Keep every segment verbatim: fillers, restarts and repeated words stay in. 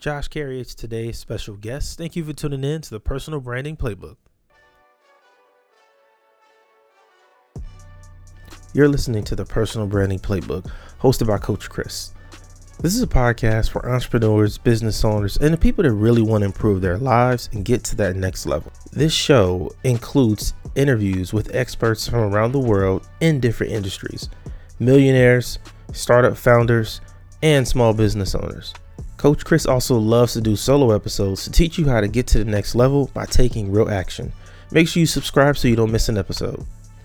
Josh Carey is today's special guest. Thank you for tuning in to the Personal Branding Playbook. You're listening to the Personal Branding Playbook, hosted by Coach Chris. This is a podcast for entrepreneurs, business owners, and the people that really want to improve their lives and get to that next level. This show includes interviews with experts from around the world in different industries, millionaires, startup founders, and small business owners. Coach Chris also loves to do solo episodes to teach you how to get to the next level by taking real action. Make sure you subscribe so you don't miss an episode.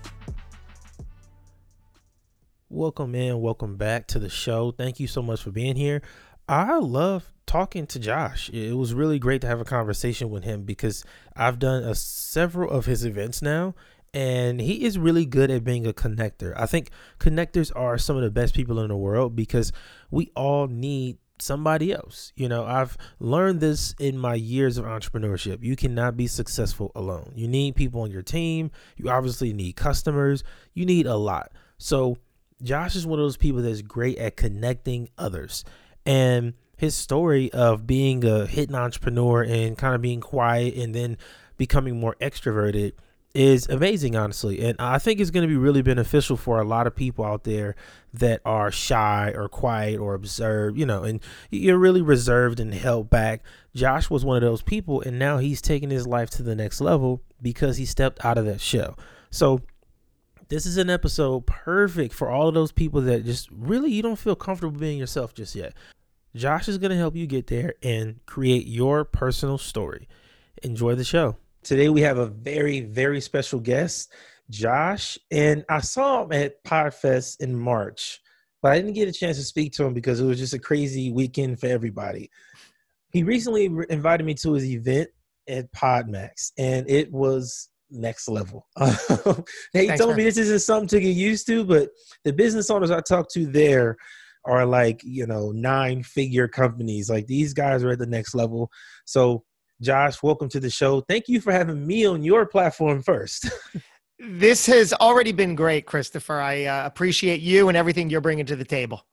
Welcome in, welcome back to the show. Thank you so much for being here. I love talking to Josh. It was really great to have a conversation with him because I've done a, several of his events now, and he is really good at being a connector. I think connectors are some of the best people in the world because we all need somebody else. You know, I've learned this in my years of entrepreneurship. You cannot be successful alone. You need people on your team. You obviously need customers. You need a lot. So Josh is one of those people that's great at connecting others. And his story of being a hidden entrepreneur and kind of being quiet and then becoming more extroverted is amazing, honestly. And I think it's going to be really beneficial for a lot of people out there that are shy or quiet or observed, you know, and you're really reserved and held back. Josh was one of those people, and now he's taking his life to the next level because he stepped out of that shell. So this is an episode perfect for all of those people that just really, you don't feel comfortable being yourself just yet. Josh is going to help you get there and create your personal story. Enjoy the show. Today we have a very, very special guest, Josh, and I saw him at PodFest in March, but I didn't get a chance to speak to him because it was just a crazy weekend for everybody. He recently re- invited me to his event at PodMax, and it was next level. He Thanks, told man. me this isn't something to get used to, but the business owners I talked to there are like, you know, nine figure companies. Like these guys are at the next level. So Josh, welcome to the show. Thank you for having me on your platform first. This has already been great, Christopher. I uh, appreciate you and everything you're bringing to the table.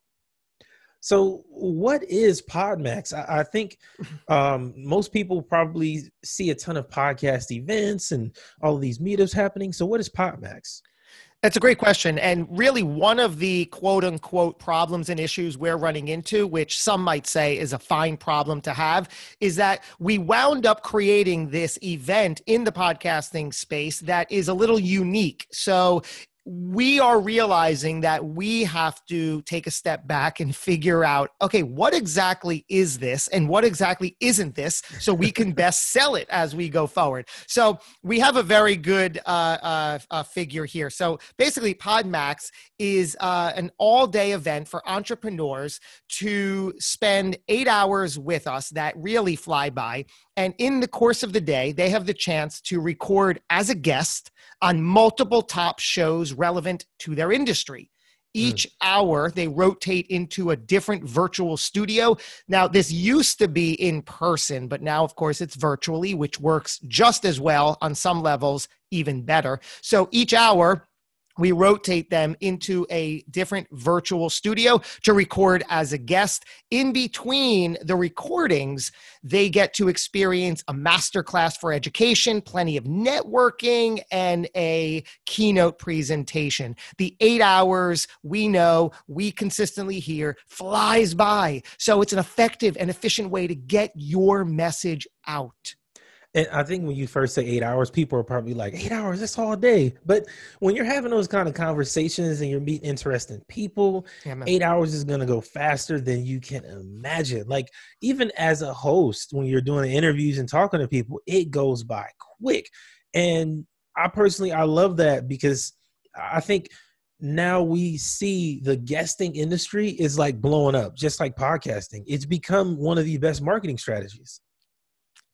So what is PodMax? I, I think um, most people probably see a ton of podcast events and all of these meetups happening. So what is PodMax? That's a great question. And really one of the quote unquote problems and issues we're running into, which some might say is a fine problem to have, is that we wound up creating this event in the podcasting space that is a little unique. So we are realizing that we have to take a step back and figure out, okay, what exactly is this and what exactly isn't this so we can best sell it as we go forward. So we have a very good uh, uh, uh, figure here. So basically PodMax is uh, an all-day event for entrepreneurs to spend eight hours with us that really fly by. And in the course of the day, they have the chance to record as a guest on multiple top shows relevant to their industry. Each mm. hour, they rotate into a different virtual studio. Now, this used to be in person, but now, of course, it's virtually, which works just as well on some levels, even better. So each hour, we rotate them into a different virtual studio to record as a guest. In between the recordings, they get to experience a masterclass for education, plenty of networking, and a keynote presentation. The eight hours, we know, we consistently hear, flies by. So it's an effective and efficient way to get your message out. And I think when you first say eight hours, people are probably like, eight hours, that's all day. But when you're having those kind of conversations and you're meeting interesting people, yeah, eight hours is going to go faster than you can imagine. Like even as a host, when you're doing interviews and talking to people, it goes by quick. And I personally, I love that because I think now we see the guesting industry is like blowing up, just like podcasting. It's become one of the best marketing strategies.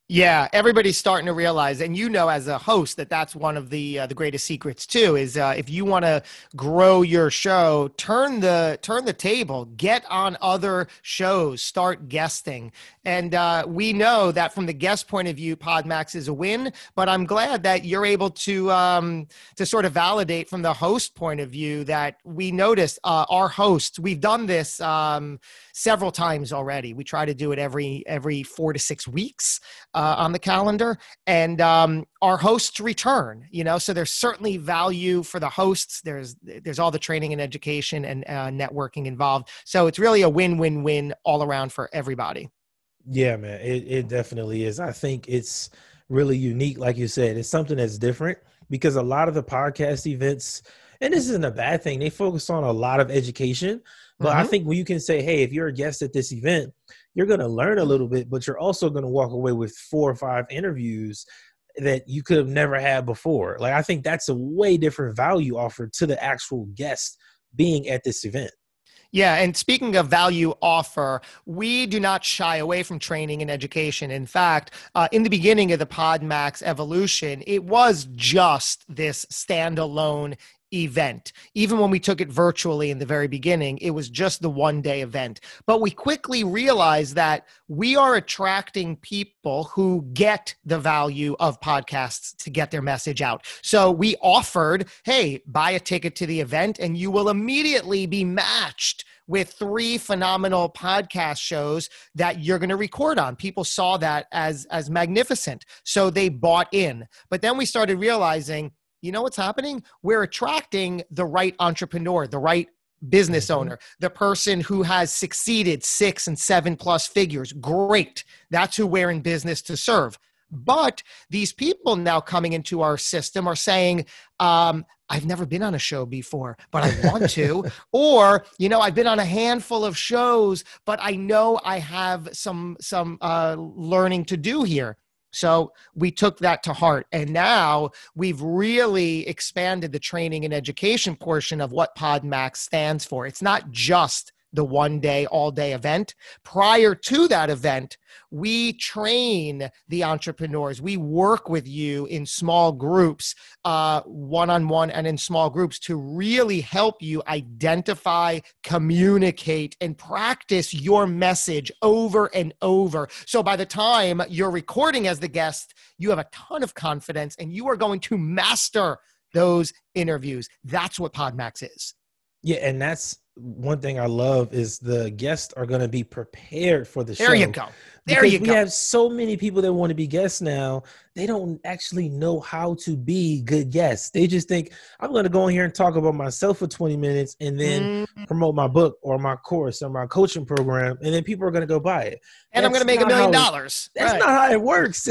Yeah, everybody's starting to realize, and you know, as a host, that that's one of the uh, the greatest secrets too. Is uh, if you want to grow your show, turn the turn the table, get on other shows, start guesting, and uh, we know that from the guest point of view, Podmax is a win. But I'm glad that you're able to um, to sort of validate from the host point of view that we noticed uh, our hosts. We've done this um, several times already. We try to do it every every four to six weeks. Uh, on the calendar, and um, our hosts return, you know, so there's certainly value for the hosts. There's, there's all the training and education and uh, networking involved. So it's really a win-win-win all around for everybody. Yeah, man, it, it definitely is. I think it's really unique. Like you said, it's something that's different because a lot of the podcast events, and this isn't a bad thing, they focus on a lot of education. But mm-hmm. I think when you can say, hey, if you're a guest at this event, you're going to learn a little bit, but you're also going to walk away with four or five interviews that you could have never had before. Like, I think that's a way different value offered to the actual guest being at this event. Yeah, and speaking of value offer, we do not shy away from training and education. In fact, uh, in the beginning of the Podmax evolution, it was just this standalone event. Even when we took it virtually in the very beginning, it was just the one day event. But we quickly realized that we are attracting people who get the value of podcasts to get their message out. So we offered, hey, buy a ticket to the event and you will immediately be matched with three phenomenal podcast shows that you're going to record on. People saw that as, as magnificent. So they bought in. But then we started realizing, you know what's happening? We're attracting the right entrepreneur, the right business mm-hmm. owner, the person who has succeeded six and seven plus figures. Great. That's who we're in business to serve. But these people now coming into our system are saying, um, I've never been on a show before, but I want to. Or, you know, I've been on a handful of shows, but I know I have some, some uh, learning to do here. So we took that to heart. And now we've really expanded the training and education portion of what Podmax stands for. It's not just the one day, all day event. Prior to that event, we train the entrepreneurs. We work with you in small groups, uh, one-on-one and in small groups to really help you identify, communicate, and practice your message over and over. So by the time you're recording as the guest, you have a ton of confidence and you are going to master those interviews. That's what Podmax is. Yeah, and that's one thing I love is the guests are going to be prepared for the show. There you go. There because you we go. have so many people that want to be guests now. They don't actually know how to be good guests. They just think, I'm going to go in here and talk about myself for twenty minutes and then mm. promote my book or my course or my coaching program. And then people are going to go buy it. And that's I'm going to make a million dollars. That's right. Not how it works.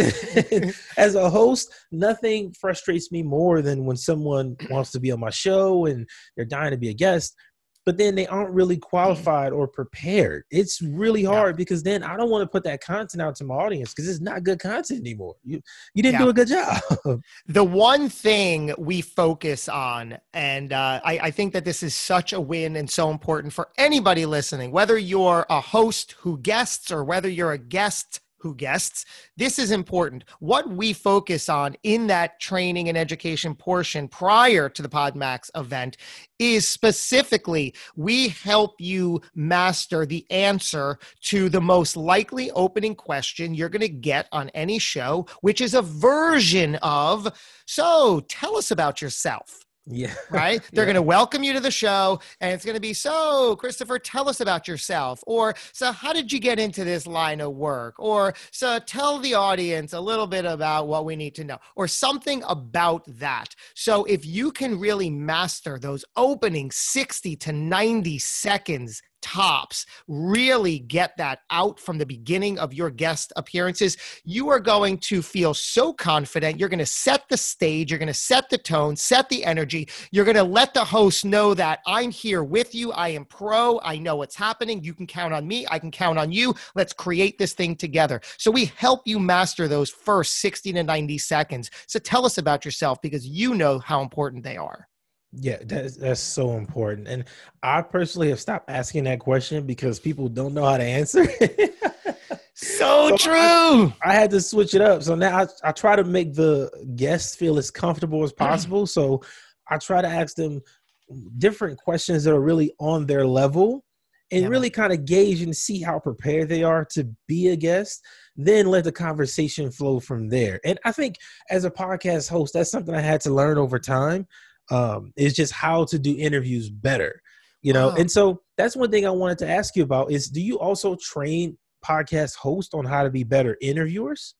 As a host, nothing frustrates me more than when someone wants to be on my show and they're dying to be a guest, but then they aren't really qualified or prepared. It's really hard yeah. because then I don't want to put that content out to my audience because it's not good content anymore. You you didn't yeah. do a good job. The one thing we focus on, and uh, I, I think that this is such a win and so important for anybody listening, whether you're a host who guests or whether you're a guest who guests, this is important. What we focus on in that training and education portion prior to the Podmax event is specifically, we help you master the answer to the most likely opening question you're going to get on any show, which is a version of, so tell us about yourself. Yeah. Right? They're yeah. going to welcome you to the show and it's going to be, so Christopher, tell us about yourself. Or, so how did you get into this line of work? Or, so tell the audience a little bit about what we need to know or something about that. So if you can really master those opening sixty to ninety seconds tops, really get that out from the beginning of your guest appearances, you are going to feel so confident. You're going to set the stage. You're going to set the tone, set the energy. You're going to let the host know that I'm here with you. I am pro. I know what's happening. You can count on me. I can count on you. Let's create this thing together. So we help you master those first sixty to ninety seconds. So tell us about yourself because you know how important they are. Yeah, that's, that's so important. And I personally have stopped asking that question because people don't know how to answer. So, so true. I, I had to switch it up. So now I, I try to make the guests feel as comfortable as possible. So I try to ask them different questions that are really on their level and Yeah, really kind of gauge and see how prepared they are to be a guest. Then let the conversation flow from there. And I think as a podcast host, that's something I had to learn over time. Um, is just how to do interviews better, you know? wow. And so that's one thing I wanted to ask you about is, do you also train podcast hosts on how to be better interviewers?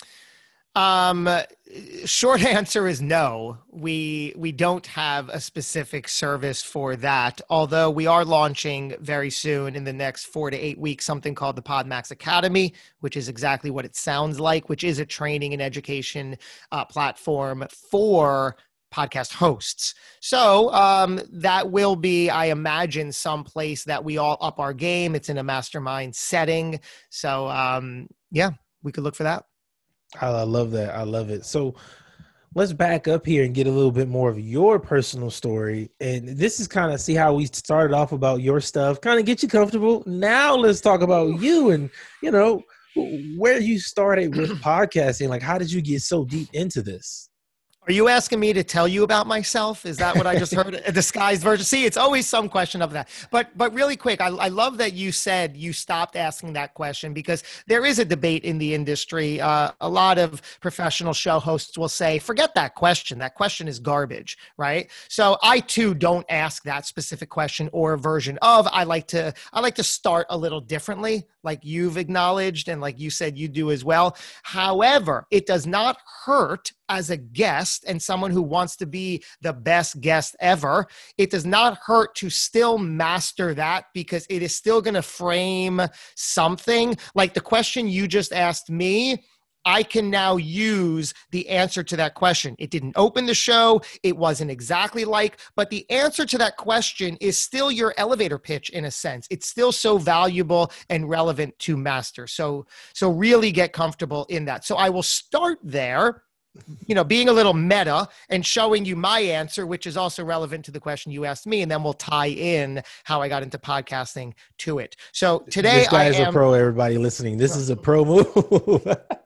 Um, short answer is no. We we don't have a specific service for that. Although we are launching very soon in the next four to eight weeks something called the PodMax Academy, which is exactly what it sounds like, which is a training and education uh, platform for podcast hosts. So um, that will be, I imagine, some place that we all up our game. It's in a mastermind setting. So um, yeah, we could look for that. I love that. I love it. So let's back up here and get a little bit more of your personal story. And this is kind of see how we started off about your stuff, kind of get you comfortable. Now let's talk about you and, you know, where you started with podcasting. Like, how did you get so deep into this? Are you asking me to tell you about myself? Is that what I just heard? A disguised version? See, it's always some question of that. But but really quick, I, I love that you said you stopped asking that question because there is a debate in the industry. Uh, a lot of professional show hosts will say, forget that question. That question is garbage, right? So I too don't ask that specific question or version of. I like to I like to start a little differently, like you've acknowledged and like you said you do as well. However, it does not hurt as a guest and someone who wants to be the best guest ever, it does not hurt to still master that because it is still going to frame something. Like the question you just asked me, I can now use the answer to that question. It didn't open the show. It wasn't exactly like, but the answer to that question is still your elevator pitch in a sense. It's still so valuable and relevant to master. So, so really get comfortable in that. So I will start there, you know, being a little meta and showing you my answer, which is also relevant to the question you asked me. And then we'll tie in how I got into podcasting to it. So today this guy I is am a pro, everybody listening. This is a pro move.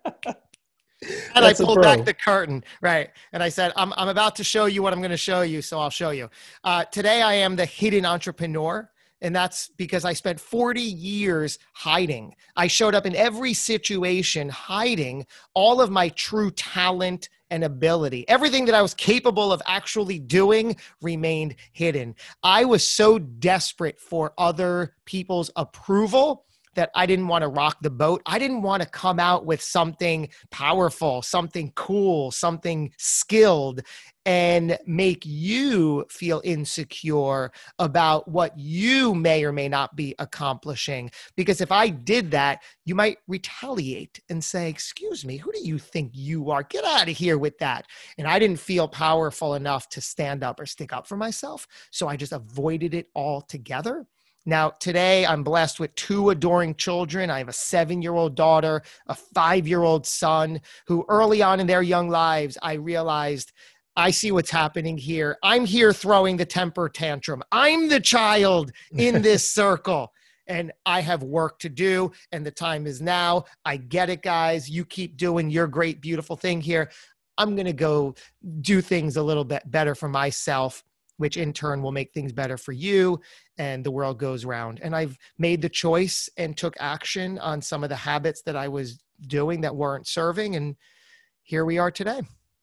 And I pulled back the curtain, right? And I said, I'm, I'm about to show you what I'm going to show you, so I'll show you. Uh, today, I am the hidden entrepreneur, and that's because I spent forty years hiding. I showed up in every situation hiding all of my true talent and ability. Everything that I was capable of actually doing remained hidden. I was so desperate for other people's approval that I didn't want to rock the boat. I didn't want to come out with something powerful, something cool, something skilled, and make you feel insecure about what you may or may not be accomplishing. Because if I did that, you might retaliate and say, excuse me, who do you think you are? Get out of here with that. And I didn't feel powerful enough to stand up or stick up for myself. So I just avoided it altogether. Now, today I'm blessed with two adoring children. I have a seven-year-old daughter, a five-year-old son, who early on in their young lives, I realized I see what's happening here. I'm here throwing the temper tantrum. I'm the child in this circle. And I have work to do, and the time is now. I get it, guys. You keep doing your great, beautiful thing here. I'm going to go do things a little bit better for myself, which in turn will make things better for you, and the world goes round. And I've made the choice and took action on some of the habits that I was doing that weren't serving. And here we are today.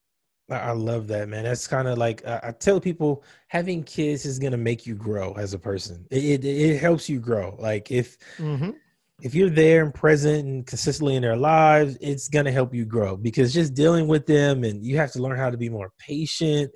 I love that, man. That's kind of like, uh, I tell people having kids is going to make you grow as a person. It, it, it helps you grow. Like if, mm-hmm. if you're there and present and consistently in their lives, it's going to help you grow because just dealing with them and you have to learn how to be more patient.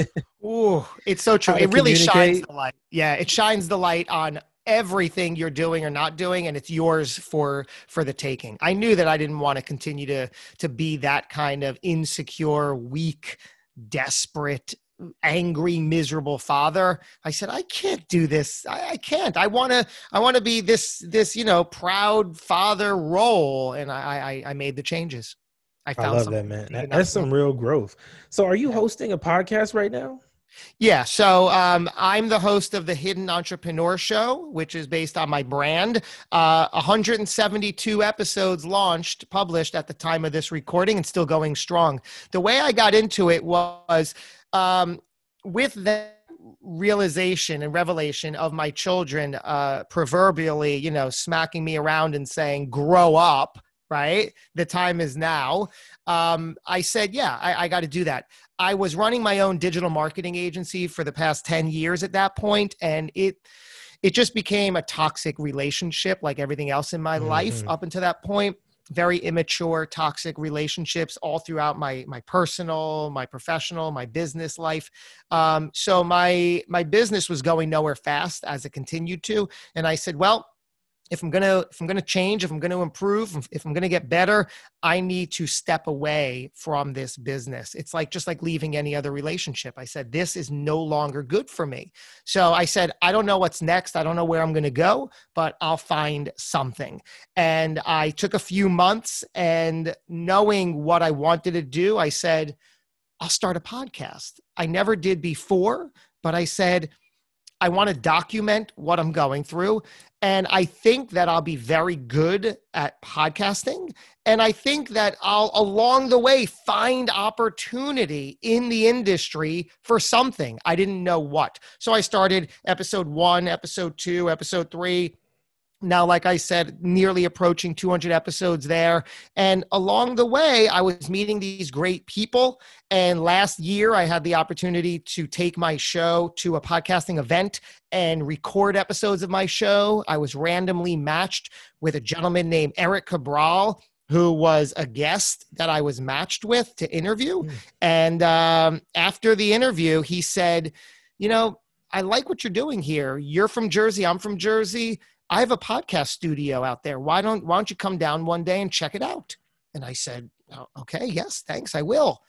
Oh, it's so true. It really shines the light. Yeah. It shines the light on everything you're doing or not doing, and it's yours for for the taking. I knew that I didn't want to continue to to be that kind of insecure, weak, desperate, angry, miserable father. I said, I can't do this. I, I can't. I want to I want to be this this you know proud father role, and I I, I made the changes. I found I love that, man. That, that's some real growth. So, are you hosting a podcast right now? Yeah. So um, I'm the host of the Hidden Entrepreneur Show, which is based on my brand. Uh, one hundred seventy-two episodes launched, published at the time of this recording, and still going strong. The way I got into it was um, with that realization and revelation of my children uh, proverbially, you know, smacking me around and saying, grow up, right? The time is now. Um, I said, yeah, I, I got to do that. I was running my own digital marketing agency for the past ten years at that point, and it it just became a toxic relationship like everything else in my life Mm-hmm. up until that point. Very immature, toxic relationships all throughout my my personal, my professional, my business life. Um, so my my business was going nowhere fast as it continued to, and I said, well, if I'm gonna if I'm gonna change, if I'm gonna improve, if, if I'm gonna get better, I need to step away from this business. It's like just like leaving any other relationship. I said, this is no longer good for me. So I said, I don't know what's next. I don't know where I'm gonna go, but I'll find something. And I took a few months, and knowing what I wanted to do, I said, I'll start a podcast. I never did before, but I said, I want to document what I'm going through. And I think that I'll be very good at podcasting. And I think that I'll, along the way, find opportunity in the industry for something. I didn't know what. So I started episode one, episode two, episode three. Now, like I said, nearly approaching two hundred episodes there. And along the way, I was meeting these great people. And last year, I had the opportunity to take my show to a podcasting event and record episodes of my show. I was randomly matched with a gentleman named Eric Cabral, who was a guest that I was matched with to interview. Mm. And um, after the interview, he said, you know, I like what you're doing here. You're from Jersey. I'm from Jersey. I have a podcast studio out there. Why don't, why don't you come down one day and check it out? And I said, oh, okay, yes, thanks, I will.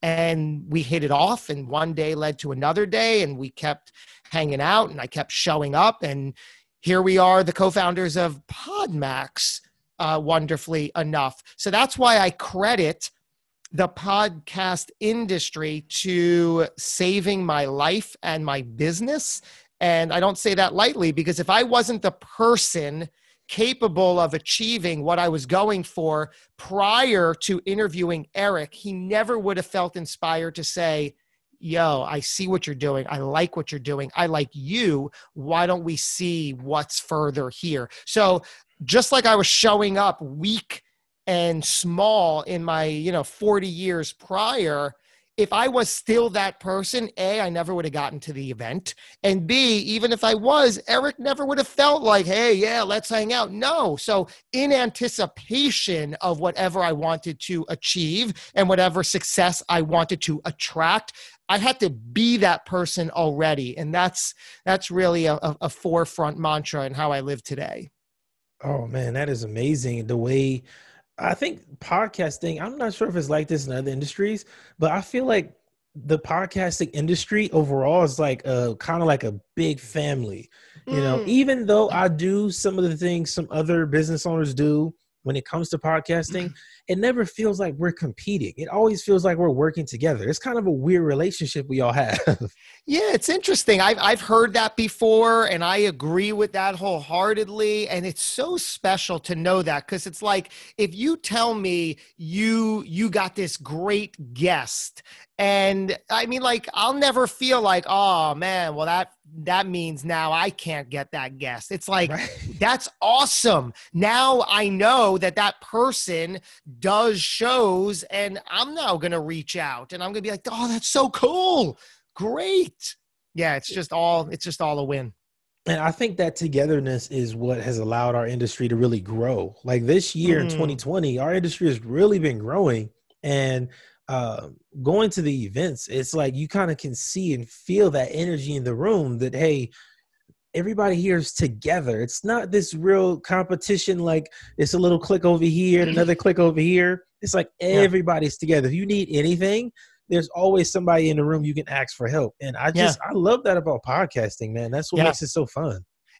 And we hit it off, and one day led to another day, and we kept hanging out, and I kept showing up. And here we are, the co-founders of PodMax, uh, wonderfully enough. So that's why I credit the podcast industry to saving my life and my business. And I don't say that lightly, because if I wasn't the person capable of achieving what I was going for prior to interviewing Eric, he never would have felt inspired to say, yo, I see what you're doing. I like what you're doing. I like you. Why don't we see what's further here? So just like I was showing up weak and small in my, you know, forty years prior, if I was still that person, A, I never would have gotten to the event. And B, even if I was, Eric never would have felt like, hey, yeah, let's hang out. No. So in anticipation of whatever I wanted to achieve and whatever success I wanted to attract, I had to be that person already. And that's that's really a, a forefront mantra in how I live today. Oh, man, that is amazing. The way I think podcasting, I'm not sure if it's like this in other industries, but I feel like the podcasting industry overall is like a kind of like a big family. You know, Mm. even though I do some of the things some other business owners do when it comes to podcasting, it never feels like we're competing. It always feels like we're working together. It's kind of a weird relationship we all have. Yeah, it's interesting. I've, I've heard that before, and I agree with that wholeheartedly. And it's so special to know that, because it's like, if you tell me you you got this great guest, and I mean, like, I'll never feel like, oh man, well, that that means now I can't get that guest. It's like, right. That's awesome. Now I know that that person does shows, and I'm now going to reach out, and I'm going to be like, oh, that's so cool. Great. Yeah, it's just all it's just all a win. And I think that togetherness is what has allowed our industry to really grow. Like this year mm. in twenty twenty, our industry has really been growing, and uh, going to the events, it's like you kind of can see and feel that energy in the room that, hey, everybody here is together. It's not this real competition. Like it's a little click over here and another click over here. It's like everybody's yeah. together. If you need anything, there's always somebody in the room you can ask for help. And I just, yeah. I love that about podcasting, man. That's what yeah. makes it so fun.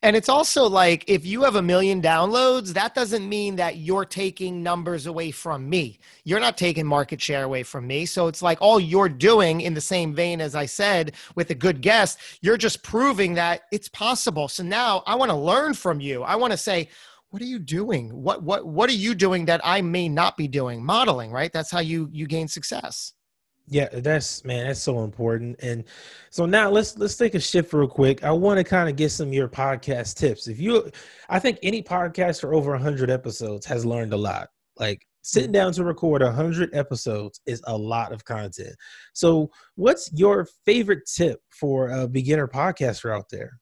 And it's also like, if you have a million downloads, that doesn't mean that you're taking numbers away from me. You're not taking market share away from me. So it's like all you're doing, in the same vein as I said, with a good guest, you're just proving that it's possible. So now I want to learn from you. I want to say, what are you doing? What, what, what are you doing that I may not be doing? Modeling, right? That's how you, you gain success. Yeah, that's man, that's so important. And so now let's let's take a shift real quick. I want to kind of get some of your podcast tips. If you, I think any podcast for over one hundred episodes has learned a lot. Like sitting down to record one hundred episodes is a lot of content. So what's your favorite tip for a beginner podcaster out there?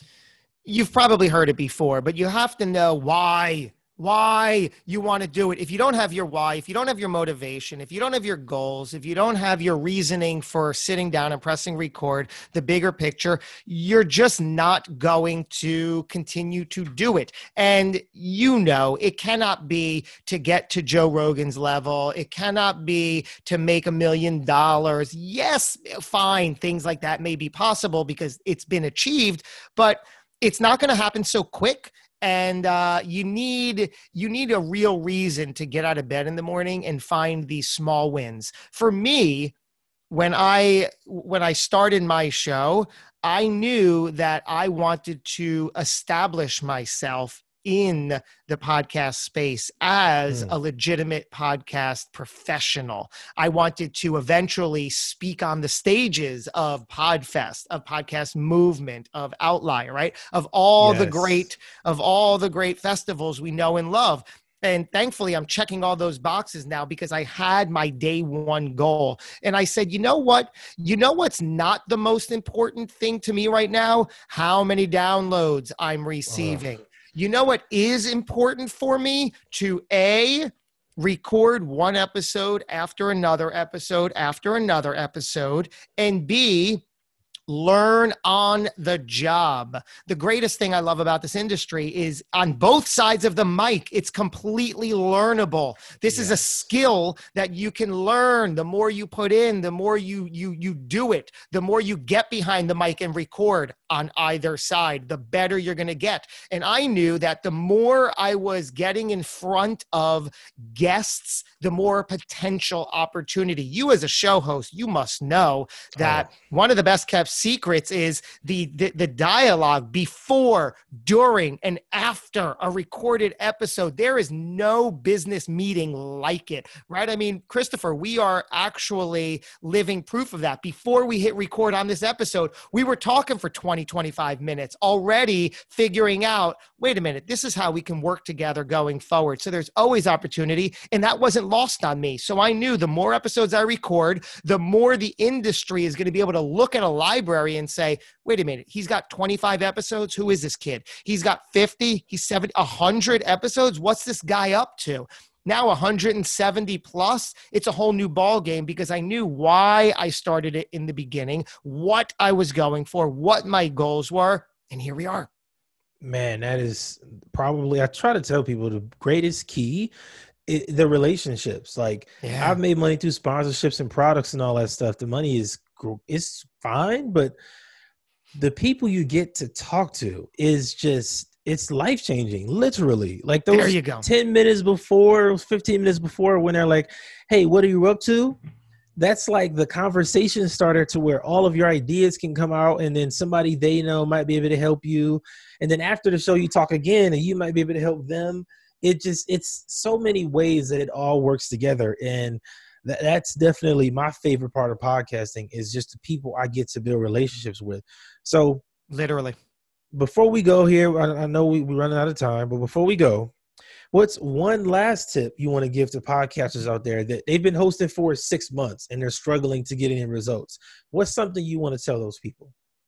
You've probably heard it before, but you have to know why. Why you want to do it. If you don't have your why, if you don't have your motivation, if you don't have your goals, if you don't have your reasoning for sitting down and pressing record, the bigger picture, you're just not going to continue to do it. And you know, it cannot be to get to Joe Rogan's level. It cannot be to make a million dollars. Yes, fine. Things like that may be possible because it's been achieved, but it's not going to happen so quick. And uh, you need you need a real reason to get out of bed in the morning and find these small wins. For me, when I when I started my show, I knew that I wanted to establish myself in the podcast space as mm. a legitimate podcast professional. I wanted to eventually speak on the stages of Podfest, of Podcast Movement, of Outlier, right? Of all yes. the great, of all the great festivals we know and love. And thankfully, I'm checking all those boxes now because I had my day one goal. And I said, you know what? You know what's not the most important thing to me right now? How many downloads I'm receiving. Uh. You know what is important for me? To A, record one episode after another episode after another episode, and B, learn on the job. The greatest thing I love about this industry is on both sides of the mic, it's completely learnable. This yes. is a skill that you can learn. The more you put in, the more you you you do it, the more you get behind the mic and record on either side, the better you're going to get. And I knew that the more I was getting in front of guests, the more potential opportunity. You as a show host, you must know that oh. one of the best kept secrets is the, the the dialogue before, during, and after a recorded episode. There is no business meeting like it, right? I mean, Christopher, we are actually living proof of that. Before we hit record on this episode, we were talking for twenty, twenty-five minutes, already figuring out, wait a minute, this is how we can work together going forward. So there's always opportunity, and that wasn't lost on me. So I knew the more episodes I record, the more the industry is going to be able to look at a library and say, wait a minute, he's got twenty-five episodes. Who is this kid? He's got fifty, he's seventy, one hundred episodes. What's this guy up to? Now one hundred seventy plus, it's a whole new ball game because I knew why I started it in the beginning, what I was going for, what my goals were, and here we are. Man, that is probably, I try to tell people the greatest key, it, the relationships. Like yeah. I've made money through sponsorships and products and all that stuff. The money is it's fine, but the people you get to talk to is just, it's life-changing, literally. Like those there you go. ten minutes before, fifteen minutes before, when they're like, hey, what are you up to? That's like the conversation starter to where all of your ideas can come out, and then somebody they know might be able to help you. And then after the show, you talk again and you might be able to help them. It just, it's so many ways that it all works together. And th- that's definitely my favorite part of podcasting, is just the people I get to build relationships with. So literally, before we go here, I, I know we, we're running out of time, but before we go, what's one last tip you want to give to podcasters out there that they've been hosting for six months and they're struggling to get any results? What's something you want to tell those people?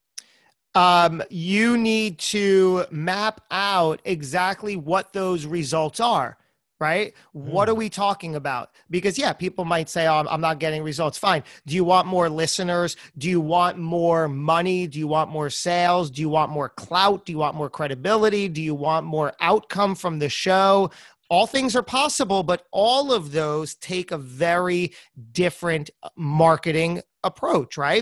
Um, you need to map out exactly what those results are, right? Mm. What are we talking about? Because yeah, people might say, oh, I'm not getting results. Fine. Do you want more listeners? Do you want more money? Do you want more sales? Do you want more clout? Do you want more credibility? Do you want more outcome from the show? All things are possible, but all of those take a very different marketing approach, right?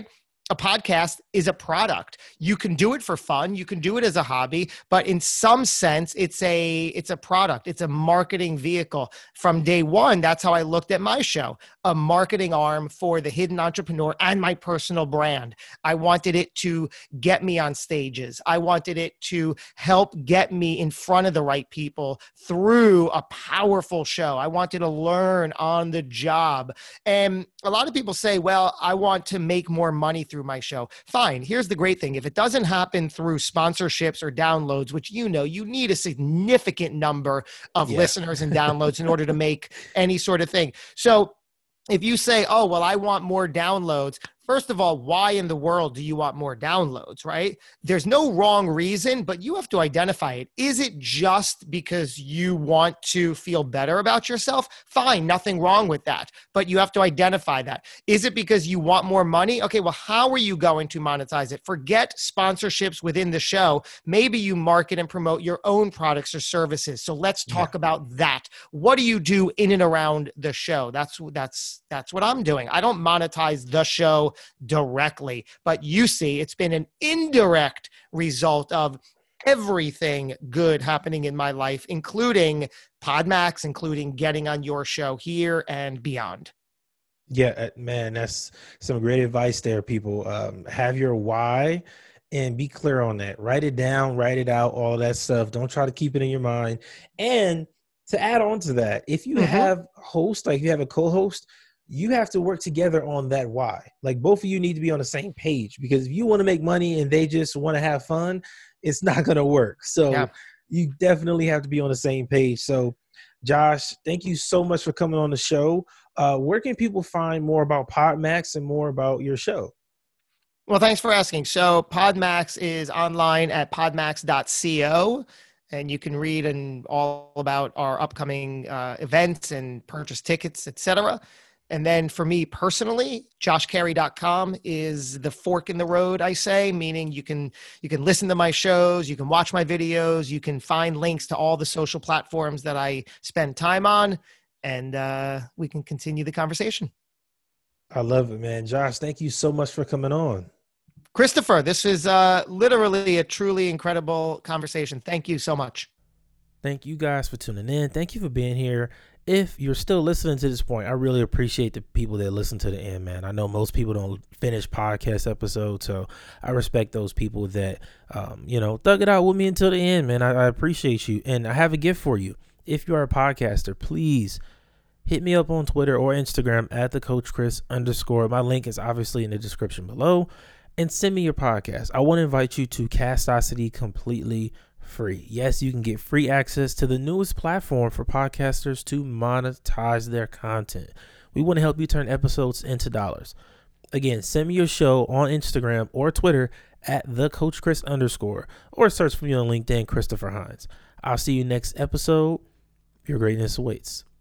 a podcast is a product. You can do it for fun. You can do it as a hobby, but in some sense, it's a it's a product. It's a marketing vehicle. From day one, that's how I looked at my show, a marketing arm for the hidden entrepreneur and my personal brand. I wanted it to get me on stages. I wanted it to help get me in front of the right people through a powerful show. I wanted to learn on the job. And a lot of people say, well, I want to make more money through my show. Fine. Here's the great thing. If it doesn't happen through sponsorships or downloads, which you know, you need a significant number of Yeah. listeners and downloads in order to make any sort of thing. So if you say, oh, well, I want more downloads, first of all, why in the world do you want more downloads, right? There's no wrong reason, but you have to identify it. Is it just because you want to feel better about yourself? Fine, nothing wrong with that, but you have to identify that. Is it because you want more money? Okay, well, how are you going to monetize it? Forget sponsorships within the show. Maybe you market and promote your own products or services. So let's talk Yeah. about that. What do you do in and around the show? That's that's that's what I'm doing. I don't monetize the show directly, but you see, it's been an indirect result of everything good happening in my life, including PodMax, including getting on your show here and beyond. Yeah, uh, man, that's some great advice there, people. Um, have your why and be clear on that. Write it down, write it out, all that stuff. Don't try to keep it in your mind. And to add on to that, if you Mhm. have a host, like you have a co-host, you have to work together on that why. Like both of you need to be on the same page, because if you want to make money and they just want to have fun, it's not going to work. So Yeah. you definitely have to be on the same page. So Josh, thank you so much for coming on the show. Uh, where can people find more about PodMax and more about your show? Well, thanks for asking. So PodMax is online at podmax dot co, and you can read and all about our upcoming uh, events and purchase tickets, et cetera. And then for me personally, josh carey dot com is the fork in the road, I say, meaning you can you can listen to my shows, you can watch my videos, you can find links to all the social platforms that I spend time on, and uh, we can continue the conversation. I love it, man. Josh, thank you so much for coming on. Christopher, this is uh, literally a truly incredible conversation. Thank you so much. Thank you guys for tuning in. Thank you for being here. If you're still listening to this point, I really appreciate the people that listen to the end, man. I know most people don't finish podcast episodes, so I respect those people that, um, you know, thug it out with me until the end, man. I, I appreciate you. And I have a gift for you. If you are a podcaster, please hit me up on Twitter or Instagram at the Coach Chris underscore. My link is obviously in the description below. And send me your podcast. I want to invite you to Castosity completely free. Yes, you can get free access to the newest platform for podcasters to monetize their content. We want to help you turn episodes into dollars. Again, send me your show on Instagram or Twitter at the Coach Chris underscore, or search for me on LinkedIn, Christopher Hines. I'll see you next episode. Your greatness awaits.